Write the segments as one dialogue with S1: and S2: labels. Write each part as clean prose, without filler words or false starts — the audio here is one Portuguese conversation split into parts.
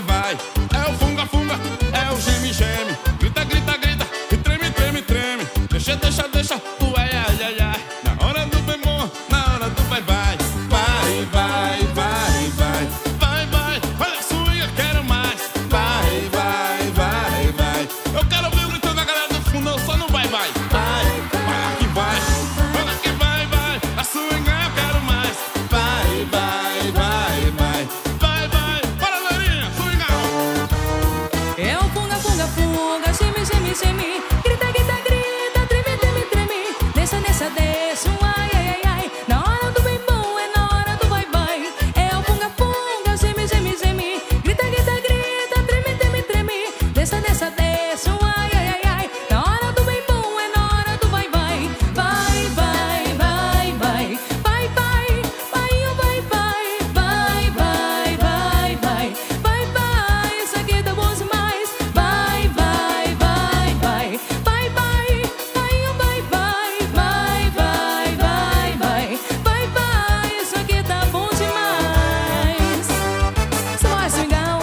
S1: vai. É o funga, funga, é o geme, geme. Grita, grita, grita, e treme, treme, treme. Deixa, deixa, deixa, o ai, ai, ai, ai. Na hora do bemol, na hora do vai, vai. Vai, vai, vai, vai. Vai, vai, olha a swing, eu quero mais. Vai, vai, vai, vai. Eu quero ouvir o grito da galera do fundo, eu só não vai, vai. Vai, vai que vai. Olha que vai, vai. A swing, eu quero mais. Vai, vai, vai, vai. Vai, vai, bora, loirinha, swingão.
S2: É o funga, funga, funga, geme, geme, geme. Grita, grita, grita, treme, treme, treme. Deixa, deixa, deixa, um ai, ai, ai, ai. Na hora do bem bom, é na hora do vai, vai. É o funga, funga, geme, geme, geme. Grita, grita, grita, treme, treme, treme. Deixa, deixa, deixa, um ai, ai, ai, ai. Na hora do bem bom, é na hora do vai, vai. Vai, vai, vai, vai. Vai, vai, vai, oh, vai, vai. Vai, vai, vai, vai. Vai, vai, isso aqui tá bom demais. Vai, vai, vai, vai. Vai, vai, vai, oh, vai, vai. Vai, vai, vai, vai. Vai, vai, isso aqui tá bom demais. Só swingão.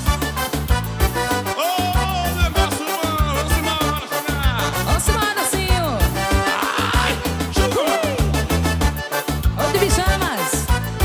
S1: Ô, negócio bom, vamos embora, swingar.
S2: Vamos embora, Dacinho.
S1: Ai, chegou.
S2: Ô, de pijamas.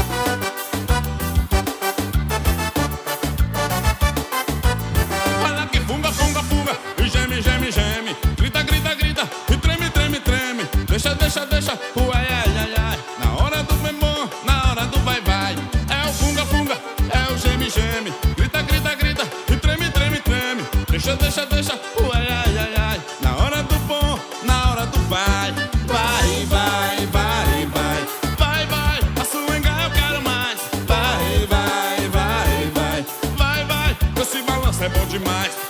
S1: Olha que funga, funga, funga, e geme, geme, geme. Grita, grita, grita, e treme, treme, treme. Deixa, deixa, deixa, o ai, ai, ai, ai. Na hora do bemol, na hora do vai, vai. É o funga, funga, é o geme, geme. Grita, grita, grita, e treme, treme, treme. Deixa, deixa, deixa, o ai, ai, ai, ai. Na hora do bom, na hora do vai. Vai, vai, vai, vai. Vai, vai, a swinga eu quero mais. Vai, vai, vai, vai. Vai, vai, esse balanço é bom demais.